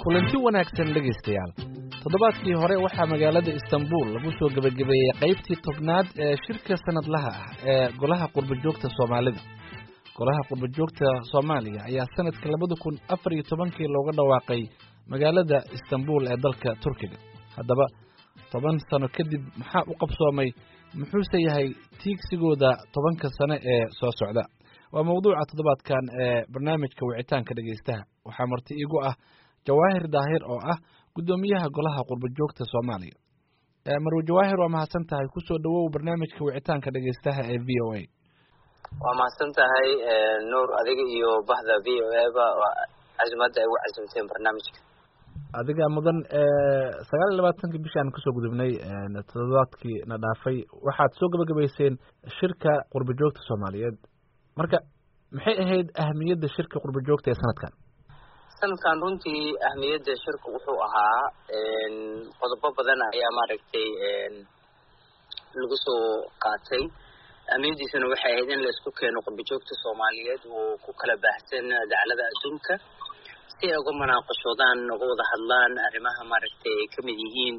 kulanti wanaagsan dhegaystayaal toddobaadkii hore waxaa magaalada Istanbul lagu soo gabagabeeyay qaybtii tobnaad ee shirka sanadlaha ah ee golaha qurbo-joogta Soomaalida. Golaha qurbo-joogta Soomaaliya ayaa sanadka 2014 looga dhawaaqay magaalada Istanbul ee dalka Turkiga. Haddaba 10 sano kadib maxaa u qabsoomay, muxuuse yahay tiigsigooda 10 sano ee soo socda? waa mawduuca toddobaadkan ee barnaamijka wicitaanka dhagaystaha. waxaa marti iigu ah Jawaahir Daahir oo ah gudoomiyaha golaha qurbo-joogta Soomaaliya. Marwo Jawaahir, waa mahadsan tahay, ku soo dhawow barnaamijka wicitaanka dhagaystaha ee VOA. waa mahadsan tahay Nuur, adiga iyo bahda VOA ba cazimada ay u cazimteen barnaamijka. adiga mudan 29 bishaan kusoo gudubnay toddobaadkii na dhaafay waxaad soo gabagabayseen shirka qurbo-joogta Soomaaliyeed. marka maxay ahayd ahmiyadda shirka qurbo-joogta ee sanadkan? sanadkan runtii ahmiyadda shirka wuxuu ahaa qodobo badan ayaa maaragtay lagu soo qaatay. ahmiyaddiisana waxay ahayd in la isku keeno qurbo-joogta Soomaaliyeed oo ku kala baahsan dacallada adduunka si ay uga munaaqashoodaan, uga wada hadlaan arrimaha maaragtay ay ka mid yihiin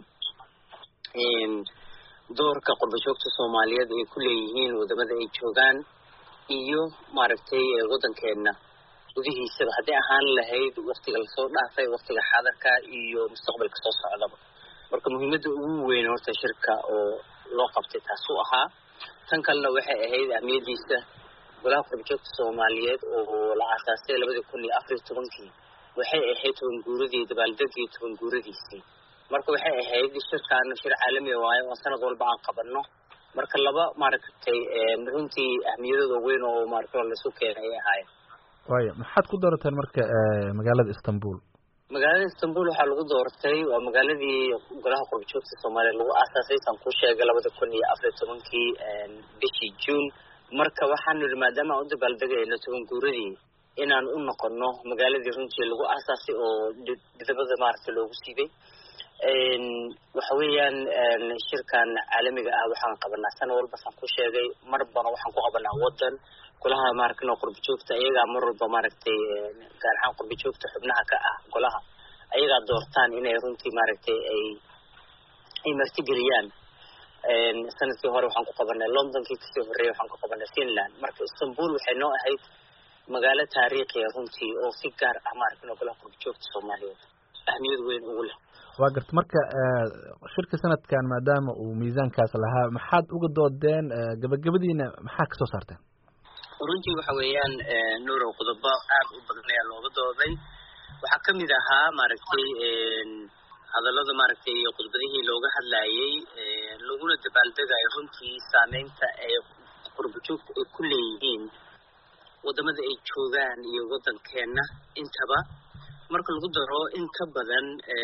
doorka qurbo-joogta Soomaaliyeed ay ku leeyihiin wadamada ay joogaan iyo maaragtay wadankeena gudihiisaba, haddii ahaan lahayd waqtiga lasoo dhaafay, waqtiga xaadirka iyo mustaqbalka soo socdaba. marka muhiimadda ugu weyn horta shirka oo loo qabtay taasuu ahaa. tan kalena waxay ahayd ahmiyaddiisa golaha qurbo-joogta Soomaaliyeed oo la aasaasay 2014 waxay ahayd 10 guuradii dabaaldegii 10 guuradiisii. marka waxay ahayd shirkaan shir caalami waayo oo sanad walba aan qabanno. marka laba maaragtay runtii ahmiyadooda weyn oo maaragtay la isku keenay ay ahaayeen. waayo maxaad ku doorateen marka magaalada Istanbul? magaalada Istanbul waxaa lagu doortay waa magaaladii golaha qurbo-joogta Soomaaliya lagu aasaasay san ku sheegay 2014 bishii June. marka waxaan nidhi maadaama aan u dabaaldegayno 10 guuradii inaan u noqono magaaladii runtii lagu aasaasay oo dibadda maaragtay loogu siibay. waxa weeyaan shirkan caalamiga ah waxaan qabanaa sana walba san ku sheegay, marbana waxaan ku qabanaa wadan golaha maaragtay qurbo-joogta ayagaa mar walba maaragtay gaar ahaan qurbo-joogta xubnaha ka ah golaha ayagaa doortaan inay runtii maaragtay ay martigeliyaan. sanadkii hore waxaan ku qabanay London, kii kasii horeeyay waxaan ku qabanay Finland. marka Istanbul waxay noo ahayd magaalo taariikhi ah runtii oo si gaar ah maaragtay golaha qurbo-joogta Soomaaliyeed ahmiyad weyn ugu leh. waa garta marka shirka sanadkan maadaama uu miisaankaas lahaa, maxaad uga doodeen? gabagabadiina maxaa ka soo saarteen? runtii waxa weeyaan Nuur, qodobo aad u badan ayaa looga dooday. waxaa ka mid ahaa maaragtay hadallada maaragtay iyo khudbadihii looga hadlayay laguna dabaaldegayo runtii saameynta ay qurbo-joogta ay ku leeyihiin wadamada ay joogaan iyo wadankeena intaba. marka lagu daro in ka badan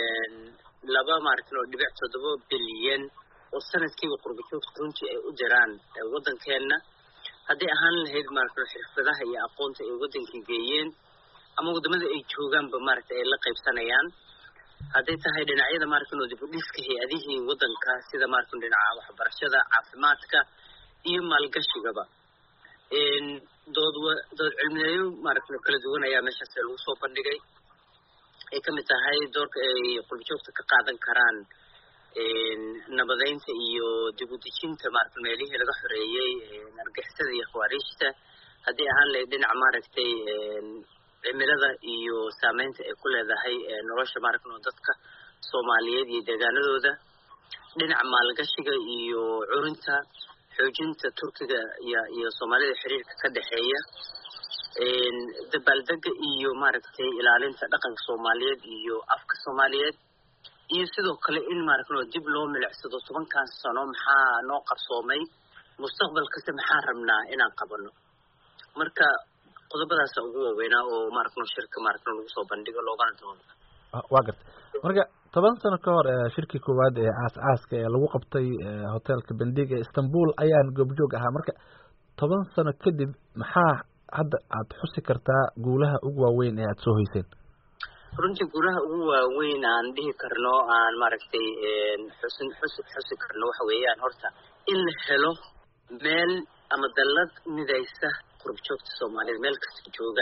2.7 bilyan oo sanadkiiba qurbo-joogta runtii ay u diraan wadankeena, haddii ahaan lahayd maaragtay xirfadaha iyo aqoonta ay wadankii geeyeen ama wadamada ay joogaanba maaragtay ay la qaybsanayaan. hadday tahay dhinacyada maaragtay dib u dhiska hay-adihii wadanka sida maaragtay dhinaca waxbarashada, caafimaadka iyo maalgashigaba. dood cilmiyeeyo maaragtay kala duwan ayaa meeshaas lagu soo bandhigay. ay ka mid tahay doorka ay qurbo-joogta ka qaadan karaan nabadeynta iyo dib u dejinta maaragtay meelihii laga xoreeyay argixisada iyo khawaariijta, haddii ahaan lahayd dhinaca maaragtay cimilada iyo saameynta ay ku leedahay nolosha maaragtay dadka Soomaaliyeed iyo deegaanadooda, dhinaca maalgashiga iyo curinta xoojinta Turkiga iyo Soomaalida xiriirka ka dhaxeeya, dabaaldega iyo maaragtay ilaalinta dhaqanka Soomaaliyeed iyo afka Soomaaliyeed, iyo sidoo kale in maaragtay dib loo milicsado 10 sano maxaa noo qarsoomay, mustaqbalkasta maxaa rabnaa inaan qabano. marka qodobadaas ugu waaweynaa oo maaragtay shirka maaragtay lagu soo bandhigo loogana doodo. waa garta marka 10 sano ka hor shirkii koowaad ee aas-aaska ee lagu qabtay hotelka Bendig ee Istanbul ayaan goobjoog ahaa. marka 10 sano kadib maxaa hadda aad xusi kartaa guulaha ugu waaweyn ee aad soo hoyseen? runtii guulaha ugu waaweyn aan dhihi karno aan maaragtay xusi karno waxa weeyaan horta in la helo meel ama dallad midaysa qurbo-joogta Soomaaliyeed meel kasta joogaan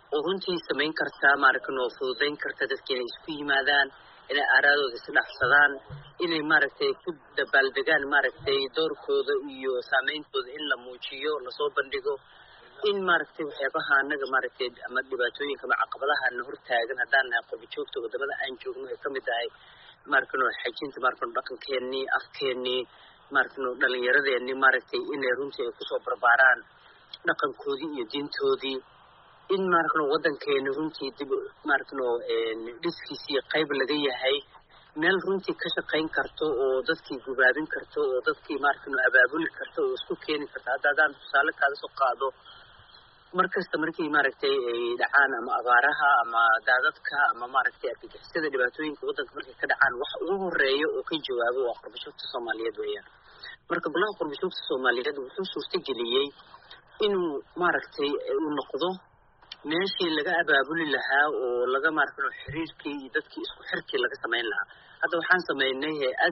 oo runtii samayn kartaa maaragtay oo fududayn karta dadka inay isku yimaadaan inay aaraadooda isdhaafsadaan inay maaragtay ku dabaaldegaan maaragtay doorkooda iyo saameyntooda in la muujiyo lasoo bandhigo in maaragtay waxyaabaha anaga maaragtay ama dhibaatooyinka ama caqabadaha na hortaagan haddaan nahay qurbo joogta wadamada aan joogno ay kamid tahay maaragtay xajinta maaragtay dhaqankeenii afkeenii maaragtay dhalinyaradeenii maaragtay inay runtii ay kusoo barbaaraan dhaqankoodii iyo diintoodii in maaragtay wadankeena runtii dib maaragtay dhiskiisii qayb laga yahay meel runtii ka shaqayn karto oo dadkii gubaabin karto oo dadkii maaragtay abaabuli karto oo isku keeni karto haddaan tusaale kaada soo qaado markasta markii maaragtay ay dhacaan ama abaaraha ama daadadka ama maaragtay argagixisada dhibaatooyinka wadanka markay ka dhacaan wax ugu horeeya oo ka jawaabo waa qurbo joogta Soomaaliyeed weeyaan marka golaha qurbo joogta Soomaaliyeed wuxuu suurtageliyay inuu maaragtay uu noqdo meeshii laga abaabuli lahaa oo laga maaragtay xiriirkii iyo dadkii isku xirkii laga samayn lahaa hadda waxaan sameynay hay'ad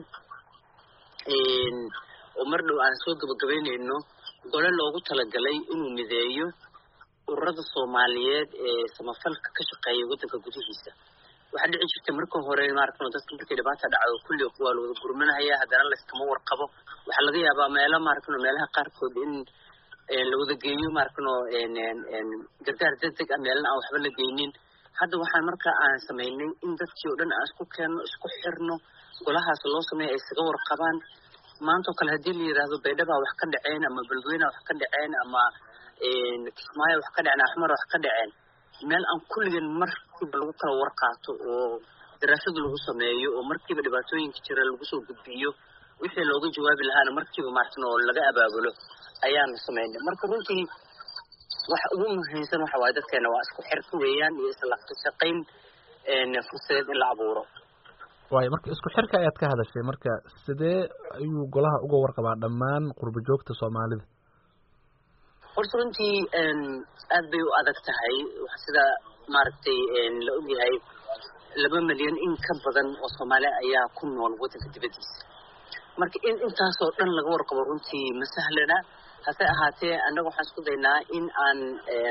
oo mar dhow aan soo gabagabeynayno gole loogu talagalay inuu mideeyo ururada Soomaaliyeed ee samafalka ka shaqeeya wadanka gudihiisa waxaa dhici jirtay marka hore maaragtay dadka markay dhibaato dhacdo kulli waa la wada gurmanaya haddana la iskama warqabo waxaa laga yaabaa meelaha qaarkood in la wada geeyo maaragtay gargaar degdeg ah meelna aan waxba la geynin hadda waxaan markaa aan samaynay in dadkii oo dhan aan isku keenno isku xirno golahaas loo sameeyo ay isaga warqabaan maanta oo kale haddii la yidhaahdo baydhaba wax ka dhaceen ama beledweyne wax ka dhaceen ama kismaayo wax ka dhaceen axmar wax ka dhaceen meel aan kulligan markiiba lagu kala warqaato oo daraasad lagu sameeyo oo markiiba dhibaatooyinka jira lagu soo gudbiyo wixii looga jawaabi lahaana markiiba maaragtay oo laga abaabulo ayaan sameynay marka runtii wax ugu muhiimsan waxa waaye dadkeena waa isku xirka weeyaan iyo isla shaqayn fursadeed in la abuuro waayo marka isku xirka ayaad ka hadashay marka sidee ayuu golaha uga warqabaa dhammaan qurbo joogta Soomaalida horta runtii aad bay u adag tahay sida maaragtay la ogyahay 2 milyan in ka badan oo Soomaali ayaa ku nool wadanka dibadiisa marka in intaasoo dhan laga warqabo runtii ma sahlana hase ahaatee annaga waxaan isku daynaa in aan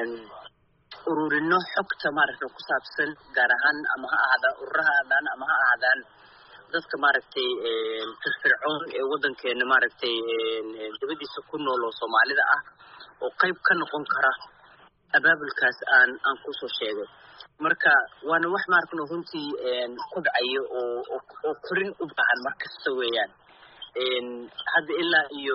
ururino xogta maaragtay ku saabsan gaar ahaan ama ha ahaadaan ururaha ama ha ahaadaan dadka maaragtay firfircoon ee wadankeena maaragtay dibadiisa ku nool oo Soomaalida ah oo qayb ka noqon kara abaabulkaas aan kusoo sheegay marka waana wax maaragtay runtii kobcayo oo korin u baahan markasta weeyaan hadda ilaa iyo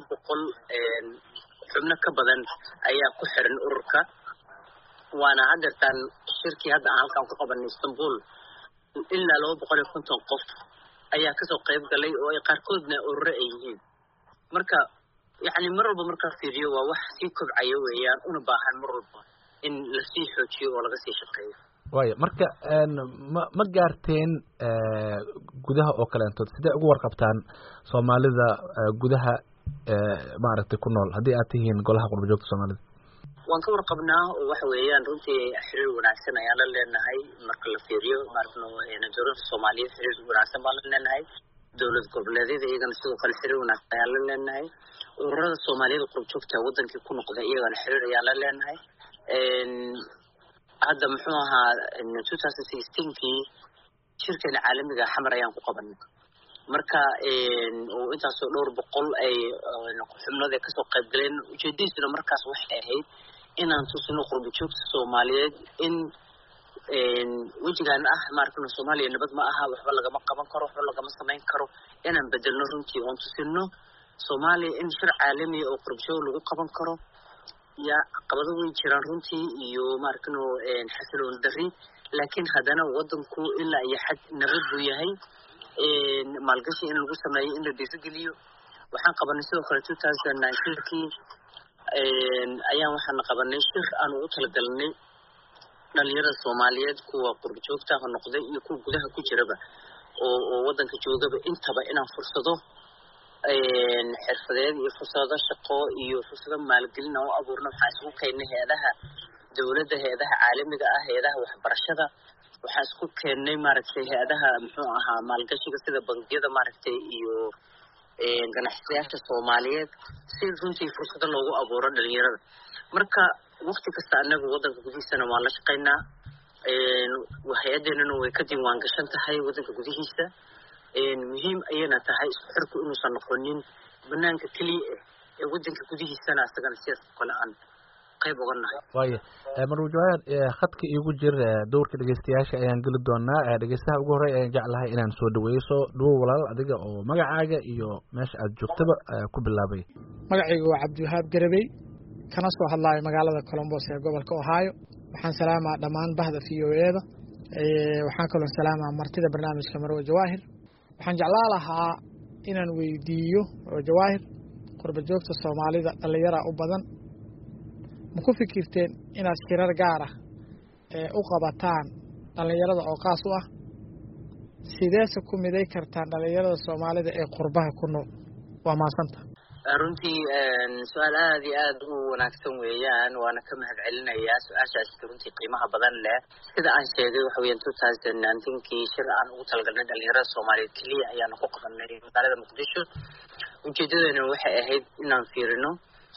700 xubno ka badan ayaa ku xiran ururka waana hadeertaan shirkii hadda aan halkaan ku qabanay Istanbul ilaa 250 qof ayaa kasoo qayb galay oo ay qaarkoodna ururo ay yihiin marka yacni mar walba marka fiiriyo waa wax sii kobcayo weeyaan una baahan mar walba in la sii xoojiyo oo laga sii shaqeeyo waayo marka ma gaarteen gudaha oo kaleento sidee ugu warqabtaan Soomaalida gudaha maaragtay ku nool haddii aad tihiin golaha qurbo joogta Soomaalida waan ka warqabnaa oo waxa weeyaan runtii xiriir wanaagsan ayaan la leenahay marka la fiiriyo maaragtay dowladda Soomaaliyeed xiriir wanaagsan baan la leenahay dowlad goboleedyada iyagana sidoo kale xiriir wanaagsan ayaan la leenahay ururada Soomaaliyeed qurbo joogta wadankii ku noqday iyagana xiriir ayaan la leenahay hadda muxuu ahaa 2016kii shirkan caalamiga xamar ayaan ku qabanay marka oo intaasoo dhowr boqol ay xubnooda kasoo qayb galeen ujeedadiisuna markaas waxay ahayd inaan tusino qurbo joogta Soomaaliyeed in wejigan ah maaragtay Soomaaliya nabad ma aha waxba lagama qaban karo waxba lagama samayn karo inaan bedelno runtii oon tusino Soomaaliya in shir caalami oo qurbo joog lagu qaban karo ya caqabado way jiraan runtii iyo maaragtay xasiloon darri laakiin haddana wadanku ilaa iyo xad nabad buu yahay maalgashi in lagu sameeyo in la dhiirigeliyo waxaan qabanay sidoo kale 2019kii ayaan waxaan qabanay shir aan ugu talagalnay dhalinyarada Soomaaliyeed kuwa qurbo joogta ah noqday iyo kuwa gudaha ku jiraba oo wadanka joogaba intaba inaan fursado xirfadeed iyo fursado shaqo iyo fursado maalgelin oo abuurno waxaan isku keenay hay'adaha dowladda hay'adaha caalamiga ah hay'adaha waxbarashada waxaan isku keenay maaragtay hay'adaha muxuu ahaa maalgashiga sida bangiyada maaragtay iyo ganacsiyaasha Soomaaliyeed si runtii fursado loogu abuuro dhalinyarada marka waqti kasta anagu wadanka gudihiisana waan la shaqaynaa hay'adeennana way ka diiwaan gashan tahay wadanka gudihiisa muhiim ayayna tahay isku xirku inuusan noqonin banaanka keliya ee wadanka gudihiisana asagana sidaas kale aan qayb uga nahay. waayo marwo jawaahir khadka iigu jir dowrka dhegeystayaasha ayaan geli doonaa dhegeystaha ugu horey ayaan jeclahay inaan soo dhaweyso dhuwo walaal adiga oo magacaaga iyo meesha aad joogtaba ku bilaabay. magacaygu waa cabdiwahaab garabey kana soo hadlaayo magaalada Columbus ee gobolka Ohio. waxaan salaamaa dhammaan bahda VOA-da waxaan kaloo salaamaa martida barnaamijka marwo jawaahir. waxaan jeclaan lahaa inaan weydiiyo jawaahir qurba joogta Soomaalida dhalinyaro u badan ma ku fikirteen inaad shirar gaar ah u qabataan dhalinyarada oo qaas u ah sideese ku miday kartaan dhalinyarada Soomaalida ee qurbaha ku nool? waa maasanta runtii su'aal aad iyo aad u wanaagsan weeyaan waana ka mahadcelinayaa su'aashaas runtii qiimaha badan leh. sida aan sheegay waxa weeyaan 2019kii shir aan ugu talagalnay dhalinyarada Soomaaliyeed kaliya ayaan ku qabanay magaalada Muqdisho. ujeedadeena waxay ahayd inaan fiirino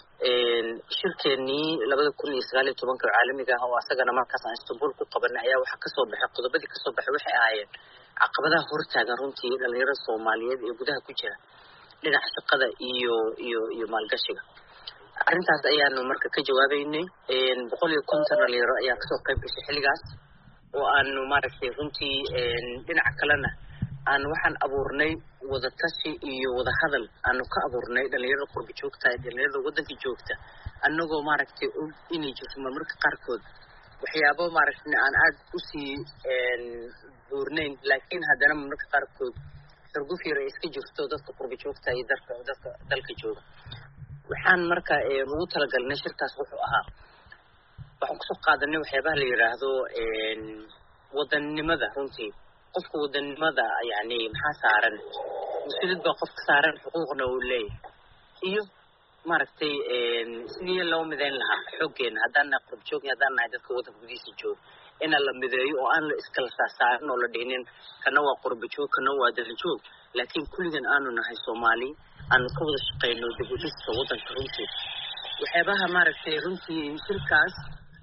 shirkeenii 2019 caalamiga ah oo asagana markaas aan Istanbul ku qabanay ayaa waxa ka soo baxay qodobadii ka soo baxay waxay ahaayeen caqabadaha hortaagan runtii dhalinyarada Soomaaliyeed ee gudaha ku jira dhinaca shaqada iyo maalgashiga. arrintaas ayaanu marka ka jawaabaynay 150 dhalinyaro ayaa kasoo qayb gashay xilligaas oo aanu maaragtay runtii dhinaca kalena aan waxaan abuurnay wada tashi iyo wada hadal aanu ka abuurnay dhalinyarada qurba joogta ee dhalinyarada wadanka joogta annagoo maaragtay inay jirto marmarka qaarkood waxyaabo maaragtay aan aad u sii buurnayn laakiin haddana marmarka qaarkood xurguf yar ay iska jirto dadka qurba joogta iyo dadka dalka jooga. waxaan marka ugu talagalnay shirkaas wuxuu ahaa waxaan kusoo qaadanay waxyaabaha la yiraahdo wadannimada. runtii qofka wadannimada yani maxaa saaran mas-uuliyad baa qofka saaran xuquuqna uu leeyahay iyo maaragtay sidii loo midayn lahaa xooggeena haddaan nahay qurba joog haddaan nahay dadka wadanka gudihiisa jooga in la mideeyo oo aan la iskala saarin oo la dhihinin kana waa qurba joog kana waa dal joog laakiin kulligan aanu nahay Soomaali aanu ka wada shaqeyno dib u dhiska wadanka. runtii waxyaabaha maaragtay runtii shirkaas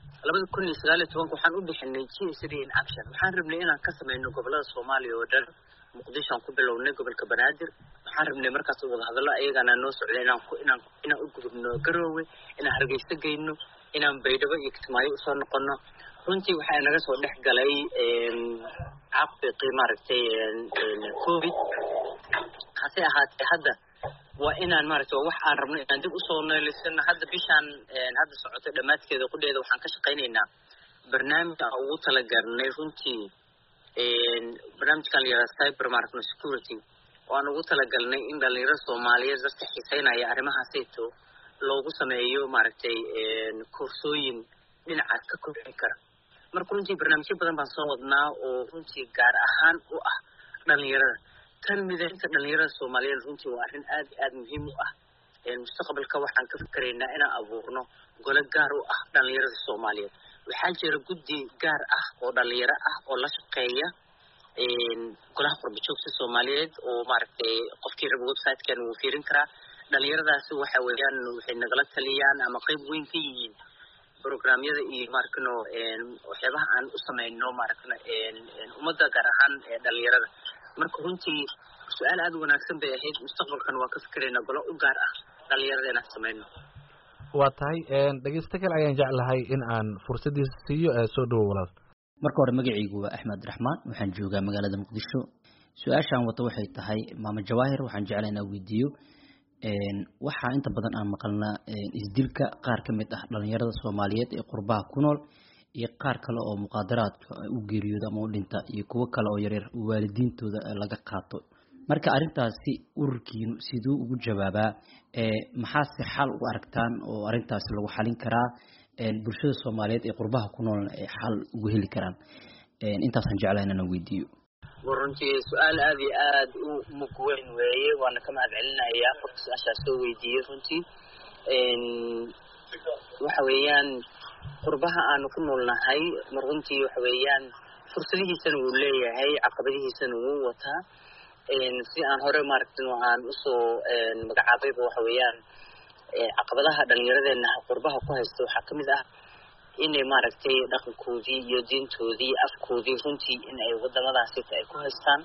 2019 waxaan u bixinay GSD in action. waxaan rabnay inaan ka sameeyno gobolada Soomaaliya oo dhan. Muqdisho aan ku bilownay gobolka Banaadir. waxaan rabnay markaas wada hadallo ayagana noo socday inaan u gudubno Garowe inaan Hargeysa geyno inaan Baydhabo iyo Kismaayo soo noqono. runtii waxaa naga soo dhex galay caqabad maaragtay COVID hase ahaatee hadda waa inaan maaragtay wax aan rabno inaan dib u soo nooleysano. hadda bishaan hadda socotay dhamaadkeeda qudheeda waxaan ka shaqaynaynaa barnaamij aan ugu talagalnay runtii barnaamijkan la yiraahdo cyber market security oo aan ugu talagalnay in dhalinyarada Soomaaliyeed dadka xiiseynaya arrimahaasayto loogu sameeyo maaragtay koorsooyin dhinacaas ka kobcin kara. marka runtii barnaamijyo badan baan soo wadnaa oo runtii gaar ahaan u ah dhalinyarada. tan midaynta dhalinyarada Soomaaliyeed runtii waa arrin aad iyo aad muhiim u ah. mustaqbalka waxaan ka fikiraynaa inaan abuurno gole gaar u ah dhalinyarada Soomaaliyeed. waxaa jira guddi gaar ah oo dhalinyaro ah oo la shaqeeya golaha qurba joogta Soomaaliyeed oo maaragtay qofkii rabo website-kan wuu fiirin karaa. dhalinyaradaasi waxa weeyaan waxay nagala taliyaan ama qayb weyn ka yihiin programyada iyo maarkano waxyaabaha aan u sameeyno maarkano ummadda gaar ahaan dhalinyarada. marka runtii su'aal aad u wanaagsan bay ahayd. mustaqbalkan waa ka fikiraynaa golo u gaar ah dhalinyarada inaan sameeyno. waa tahay dhegeysta kale ayaan jeclahay in aan fursadiisa siiyo soo dhawo walaal. marka hore magacaygu waa Axmed Raxmaan waxaan joogaa magaalada Muqdisho. su'aashan wata waxay tahay maama Jawaahir waxaan jeclahay inaan weydiiyo waxaa inta badan aan maqalnaa isdilka qaar ka mid ah dhalinyarada Soomaaliyeed ee qurbaha ku nool iyo qaar kale oo muqaadaraadka u geeriyooda ama u dhinta iyo kuwa kale oo yaryar waalidiintooda laga qaato. marka arrintaasi ururkiinu sidoo ugu jawaabaa maxaa si xal u aragtaan oo arrintaasi lagu xalin karaa bulshada Soomaaliyeed ee qurbaha ku nool ee xal ugu heli karaan? intaasaan jeclahay inaan weydiiyo. runtii su'aal aad iyo aad u mug weyn weeye waana ka mahadcelinayaa qofka su'aashaas soo weydiiyey. runtii waxa weeyaan qurbaha aanu ku noolnahay runtii waxa weeyaan fursadihiisana wuu leeyahay caqabadihiisana wuu wataa. si aan hore maaragtay aan usoo magacaabayba waxa weeyaan caqabadaha dhalinyaradeena qurbaha ku haysta waxaa kamid ah inay maaragtay dhaqankoodii iyo diintoodii afkoodii runtii in ay wadamadaasi ay ku haystaan.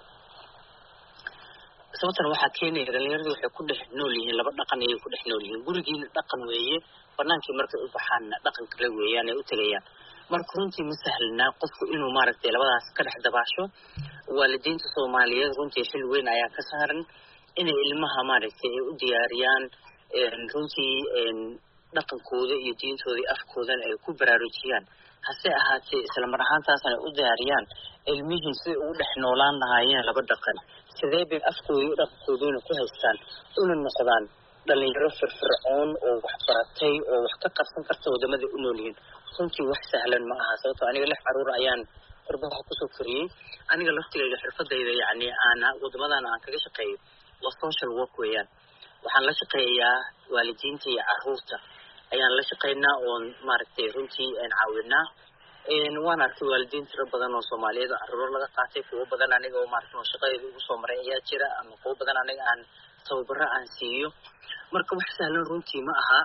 sababtan waxaa keenaya dhalinyaradu waxay ku dhex nool yihiin laba dhaqan ayay ku dhex nool yihiin. gurigiina dhaqan weeye, banaankii markay u baxaanna dhaqan kale weeyaan ay u tegayaan. marka runtii ma sahlana qofku inuu maaragtay labadaas ka dhex dabaasho. waalidiinta Soomaaliyeed runtii xil weyn ayaa ka saaran inay ilmaha maaragtay ay u diyaariyaan runtii dhaqankooda iyo diintooda iyo afkoodan ay ku baraarujiyaan. hase ahaatee isla mar ahaantaasna ay u diyaariyaan ilmihii siday ugu dhex noolaan lahaayeen laba dhaqan, sidee bay afkooda iyo dhaqankooduna ku haystaan una noqdaan dhalinyaro firfircoon oo wax baratay oo wax ka qabsan karta wadamada u nool yihiin. runtii wax sahlan ma aha, sababtoo aniga 6 caruur ayaan qurbaha kusoo koriyey. aniga laftigayga xirfadayda yacni wadamadan aan kaga shaqeeyo waa social work weeyaan. waxaan la shaqeeyaa waalidiinta iyo caruurta ayaan la shaqeynaa oon maaragtay runtii caawinaa. waan arkay waalidiin tiro badan oo Soomaaliyeed oo caruur laga qaatay, kuwo badan aniga oo maaragtay shaqadayda ugu soo maray ayaa jira, ama kuwo badan aniga aan tababaro aan siiyo. marka wax sahlan runtii ma aha.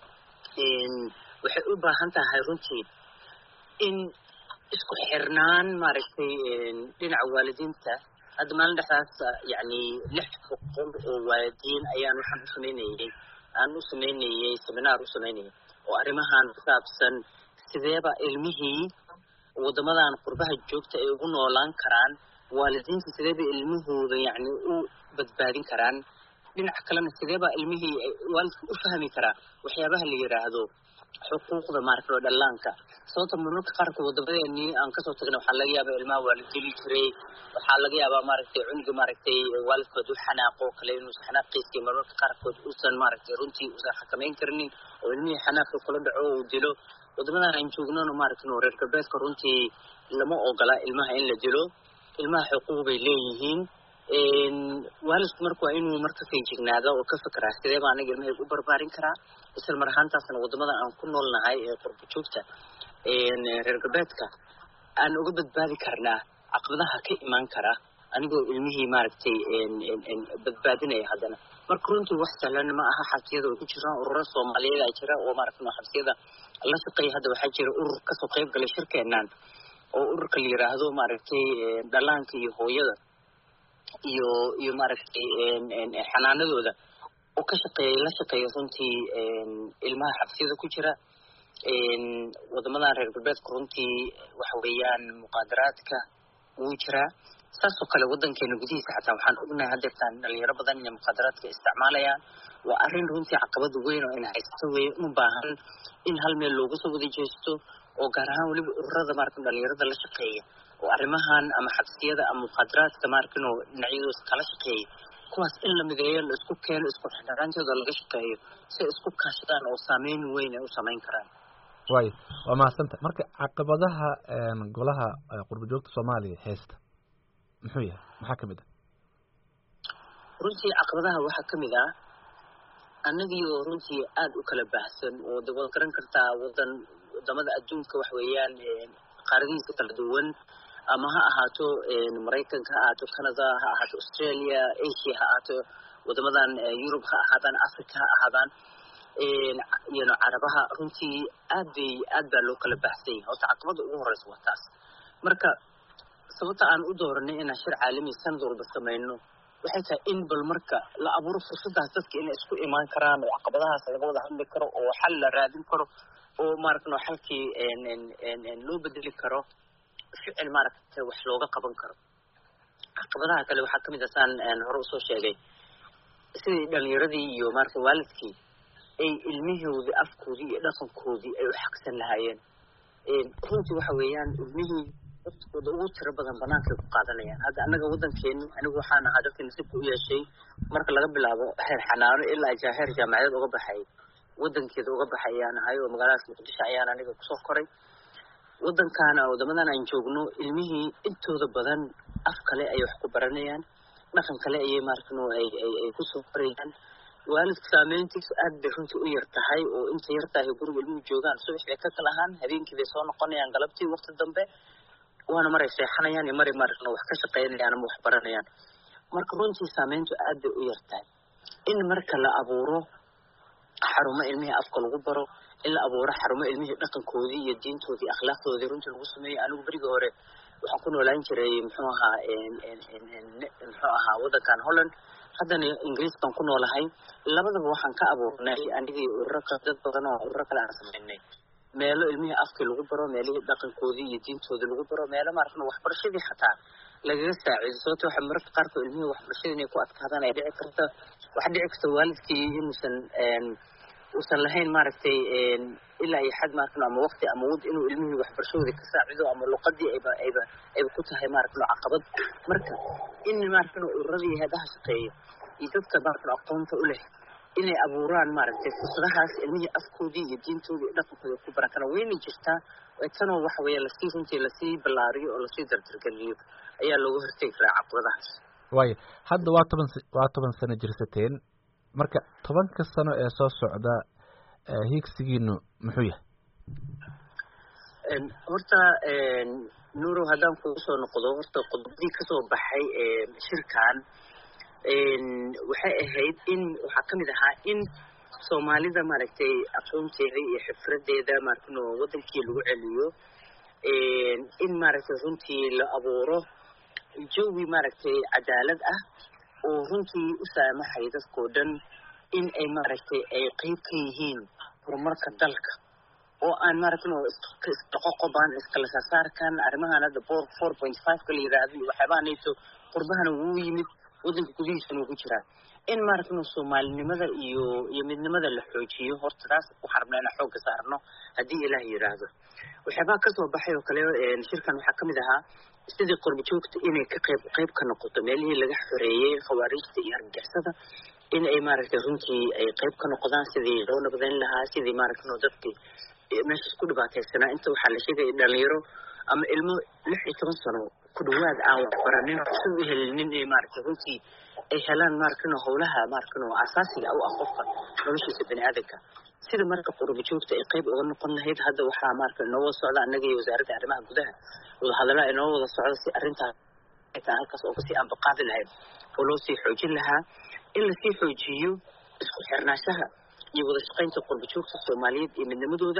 waxay u baahan tahay runtii in isku xirnaan maaragtay dhinaca waalidiinta. hadda maalin dhexdaas yacni 600 oo waalidiin ayaan waxaan u sameynayay seminar u sameynayay oo arrimahan ku saabsan sideeba ilmihii wadamadan qurbaha joogta ay ugu noolaan karaan, waalidiinta sideeba ilmahooda yacni u badbaadin karaan, dhinaca kalena sideeba ilmihii waalidku u fahmi karaa waxyaabaha la yiraahdo xuquuqda maaragtay dhallaanka. sababta mararka qaarkood wadamadeennii aan kasoo tagnay waxaa laga yaabaa ilmaha waa la dili jiray, waxaa laga yaabaa maaragtay cunuga maaragtay waalidkood u xanaaqo kale inuu xanaaqiiskii mararka qaarkood uusan maaragtay runtii uusan xakameyn karinin oo ilmihii xanaaqii kula dhaco uu dilo. wadamadan aan joognona maaragtay reer galbeedka runtii lama ogola ilmaha in la dilo. ilmaha xuquuq bay leeyihiin. waalidku marka waa inuu marka feejignaado oo ka fekeraa sidee baa aniga ilmahay u barbaarin karaa. isla mar ahaantaasna wadamada aan ku noolnahay ee qurbo joogta reer galbeedka aan uga badbaadi karnaa caqabadaha ka imaan kara anigoo ilmihii maaragtay badbaadinaya. haddana marka runtii wax sahlan ma aha. xabsiyada way ku jiraan ururo Soomaaliyeed ay jira oo maaragtay xabsiyada la shaqeeya. hadda waxaa jira urur kasoo qayb galay shirkeennan oo ururka la yiraahdo maaragtay dhallaanka iyo hooyada iyo maaragtay xanaanadooda oo ka shaqeeya la shaqeeya runtii ilmaha xabsiyada ku jira. wadamadan reer galbeedka runtii waxa weeyaan muqaadaraadka wuu jiraa. saasoo kale wadankeena gudihiisa xataa waxaan ognahay haddeertaan dhalinyaro badan inay muqaadaraadka isticmaalayaan. waa arrin runtii caqabad weyn oo ina haysto weeye, u baahan in hal meel looga soo wada jeesto oo gaar ahaan weliba ururada maaragtay dhalinyarada la shaqeeya oo arrimahan ama xabsiyada ama muqaadaraadka maaragtay inuu dhinacyadooda kala shaqeeya, kuwaas in la mideeyo la isku keeno isku xirnaantooda laga shaqeeyo si ay isku kaashadaan oo saameyn weyn ay u samayn karaan. way waa mahadsantahay. marka caqabadaha golaha qurbo joogta Soomaaliya haysta muxuu yahay, maxaa kamid ah? runtii caqabadaha waxaa kamid ah annagii oo runtii aad u kala baahsan oo dawlad garan kartaa wadamada adduunka wax weeyaan qaaradihiisa kala duwan, ama ha ahaato Mareykanka, ha ahaato Canada, ha ahaato Australia, Asia, ha ahaato wadamadan Yurub, ha ahaadaan Africa, ha ahaadaan carabaha. runtii aad baa loo kala baahsan yahay. horta caqabada ugu horeysa waa taas. marka sababta aan u dooranay inaan shir caalami sanad walba sameyno waxay tahay in bal marka la abuuro fursadaas dadka inay isku imaan karaan oo caqabadahaas laga wada hadli karo oo xal la raadin karo oo maaragtay xalkii loo bedeli karo ficil maaragtay wax looga qaban karo. caqabadaha kale waxaa kamid ah saan hore usoo sheegay sidii dhalinyaradii iyo maaragtay waalidkii ay ilmihoodii afkoodii iyo dhaqankoodii ay u xaqsan lahaayeen. runtii waxa weeyaan ilmihii dadkooda ugu tiro badan banaanka ku qaadanayaan. hadda annaga wadankeenu anigu waxaan ahaa dadka nasiibka u yeeshay marka laga bilaabo heer xanaano ilaa heer jaamacadeed uga baxay wadankeeda uga baxay ayaan ahay oo magaalada Muqdisho ayaan aniga kusoo koray. wadankaana wadamadan aan joogno ilmihii intooda badan af kale ay wax ku baranayaan, dhaqan kale ayay maaragtay ay kusoo korayaan. waalidka saameyntiisu aad bay runtii u yar tahay oo inta yar tahay guriga ilmuhu joogaan subax bay ka kala ahaan, habeenkii bay soo noqonayaan galabtii waqti dambe, waana maray seexanayaan iyo maray maaragtay wax ka shaqeynayaan ama wax baranayaan. marka runtii saameyntu aad bay u yar tahay. in marka la abuuro xarumo ilmihii afka lagu baro in la abuuro xarumo ilmihii dhaqankoodii iyo diintoodii akhlaaqdoodii runtii lagu sameeyo anigu berigii hore waxaan ku noolaan jiray muxuu ahaa waddankan Holland haddana Ingiriis baan ku noolahay labadaba waxaan ka abuurnay anigii ururo dad badan oo ururo kale aan sameynay meelo ilmihii afka lagu baro meelihii dhaqankoodii iyo diintoodii lagu baro meelo maaragtay waxbarashadii xataa lagaga saaciido sababtoo waxa mararka qaarkood ilmihii waxbarashada inay ku adkaadaan ay dhici karta waxa dhici karta waalidkii inuusan lahayn maaragtay ilaa iyo xad maaragtay ama waqti ama wad inuu ilmihii waxbarashadooda ka saacido ama luqadii ayba ku tahay maaragtay caqabad marka in maaragtay ururadii hay'adaha shaqeeya iyo dadka maaragtay aqoonta u leh inay abuuraan maaragtay fursadahaas ilmihii afkoodii iyo diintoodii dhaqankooda ku baran karaan wayna jirtaa tanoo waxa weeye lasii runtii lasii ballaariyo oo lasii dardargeliyo ayaa looga hortegi karaa caqabadahaas waayo hadda waa toban sano jirsateen marka 10 sano ee soo socda higsigiinu muxuu yahay horta nuuro haddaan kugu soo noqdo horta qodobadii kasoo baxay shirkan waxay ahayd in waxaa ka mid ahaa in soomaalida maaragtay aqoonteeda iyo xifradeeda maaragtay wadankii lagu celiyo in maaragtay runtii la abuuro jawi maaragtay cadaalad ah oo runtii u saamaxay dadkoo dhan in ay maaragtay ay qayb ka yihiin horumarka dalka oo aan maaragtay isqoqobaan iskala saarkan arrimahan hadda 4.5 ka la yiraahdo waxyaabahanayto qurbahana wuu yimid waddanka gudihiisana ugu jiraa in maaragtay Soomaalinimada iyo midnimada la xoojiyo horta taas waxaan rabnaa inaan xoog saarno haddii Ilaahay yiraahdo waxyaabaa ka soo baxay oo kale shirkan waxaa ka mid ahaa sidii qurbo joogta inay ka qayb ka noqoto meelihii laga xoreeyay khawaarijta iyo argagixisada in ay maaragtay runtii ay qayb ka noqdaan sidii loo nabadayn lahaa sidii maaragtay dadkii meesha isku dhibaataysanaa inta waxaa la sheegay dhalinyaro ama ilmo 16 sano ku dhawaad aan waxbaranin si u helinin ee maaragtay runtii ay helaan maaragtay howlaha maaragtay asaasiga u ah qofka noloshiisa bini'aadamka sida marka qurbo joogta ay qayb uga noqon lahayd hadda waxaa maaragtay noo socda anaga iyo wasaaradda arrimaha gudaha wada hadalada inoo wada socda si arrintaas halkaas oo kasii anbaqaadi lahayd oo loo sii xoojin lahaa in la sii xoojiyo isku xirnaanshaha iyo wada shaqaynta qurbo joogta Soomaaliyeed iyo midnimadooda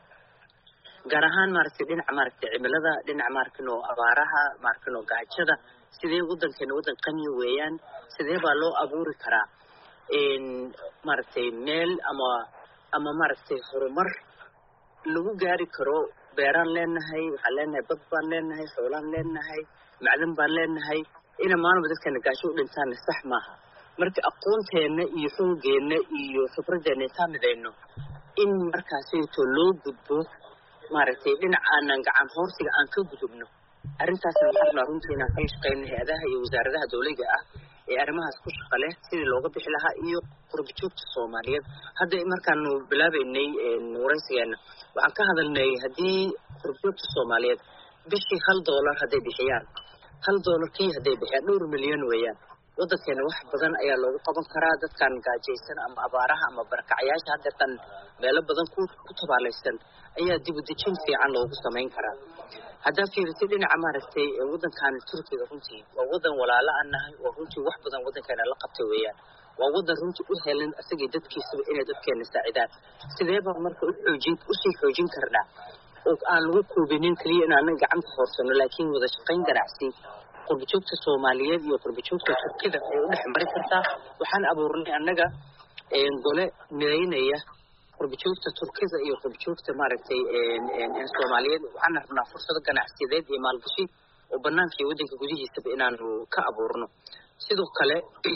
gaar ahaan maaragtay dhinaca maaragtay cimilada dhinaca maaragtay abaaraha maaragtay gaajada sidee wadankeena wadan qani weeyaan sidee baa loo abuuri karaa maaragtay meel ama maaragtay horumar lagu gaari karo beeraan leenahay waxaan leenahay bad baan leenahay xoolaan leenahay macdan baan leenahay ina maalmo dadkana gaasho u dhintaan sax maaha marka aqoonteena iyo xoogeena iyo khibradeena taamidayno in markaasayto loo gudbo maaragtay dhinacaanan gacan hoorsiga aan ka gudubno arrintaasna waxaan runtii inaan ka shaqeyno hay'adaha iyo wasaaradaha dawladda ah ee arrimahaas ku shaqo leh sidii looga bixi lahaa iyo qurbo joogta Soomaaliyeed hadda markaanu bilaabaynay waraysigeena waxaan ka hadalnay haddii qurbo joogta Soomaaliyeed bishii $1 hadday bixiyaan $1 hadday bixiyaan $2 milyan weeyaan waddankeena wax badan ayaa loogu qaban karaa dadkan gaajaysan ama abaaraha ama barakacayaasha haddeertan meelo badan ku tabaalaysan ayaa dib u dejin fiican loogu samayn karaa haddaa fiirisay dhinaca maaragtay waddankan Turkiga runtii waa waddan walaalo aan nahay oo runtii wax badan waddankeena la qabtay weeyaan waa waddan runtii u helan asagii dadkiisaba inay dadkeena saacidaan sidee baa marka u sii xoojin karnaa oo aan lagu koobinin kaliya inaan gacanta hoorsano laakiin wada shaqayn ganacsi qurbo joogta Soomaaliyeed iyo qurbo joogta Turkida ay u dhex mari kartaa waxaan abuurnay annaga gole midaynaya qurbo joogta Turkida iyo qurbo joogta maaragtay Soomaaliyeed waxaan rabnaa fursado ganacsiyeed iyo maalgashi oo banaanka waddanka gudihiisa inaanu ka abuurno sidoo kale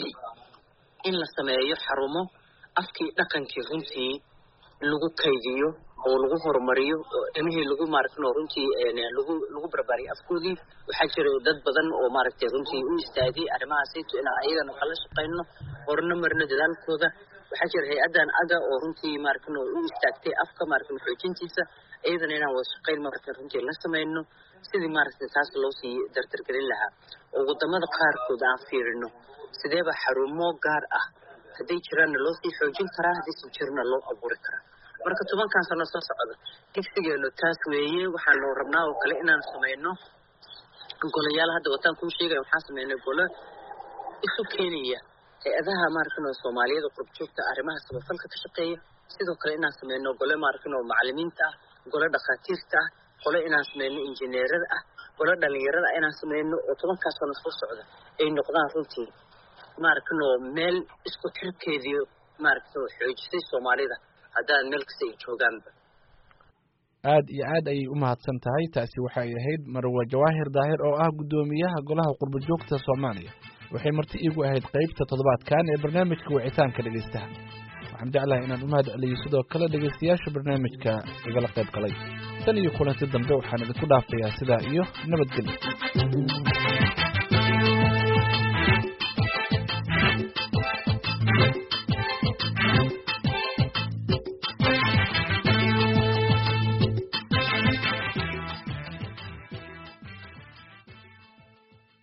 in la sameeyo xarumo afkii dhaqankii runtii lagu kaydiyo oo lagu horumariyo ilmihii lagu maaragtay runtii lagu barbariyo afkoodii waxaa jira dad badan oo maaragtay runtii u istaagay arrimahaas in ayagana kala shaqeyno horna marna dadaalkooda waxaa jira hay'adan aga oo runtii maaragtay u istaagtay afka maaragtay xoojintiisa ayadana inaan wada shaqeyn maaragtay runtii la sameyno sidii maaragtay taas loo sii dardargelin lahaa oo wadamada qaarkood aan fiirino sideeba xarumo gaar ah hadday jiraanna loo sii xoojin karaa haddaysan jirna loo abuuri karaa marka 10 sano soo socda digsigeenu taas weeye waxaanu rabnaa oo kale inaan sameyno golayaal hadda wataan ku sheegay waxaan sameynay golo isu keenaya hay-adaha maarkano Soomaaliyeed qurb joogta arrimaha samafalka ka shaqeeya sidoo kale inaan sameeyno gole maarkano macallimiinta ah gole dhaqaatiirta ah gole inaan sameeyno injineerada ah gole dhalinyarada inaan sameeyno oo 10 sano soo socda ay noqdaan runtii maarkano meel isku xirkeediyo maarkano xoojisay Soomaalida haddaan meel kasta ay joogaan aad iyo aad ay u mahadsan tahay taasi waxay ahayd Marwa Jawaahir Daahir oo ah gudoomiyaha golaha qurb joogta Soomaaliya waxay marti igu ahayd qaybta toddobaadkan ee barnaamijka wicitaanka dhageystaha waxaan jeclahay inaan u mahad celiyo sidoo kale dhageystayaasha barnaamijka igala qayb galay tan iyo kulanti dambe waxaan idinku dhaafayaa sidaa iyo nabadgelyo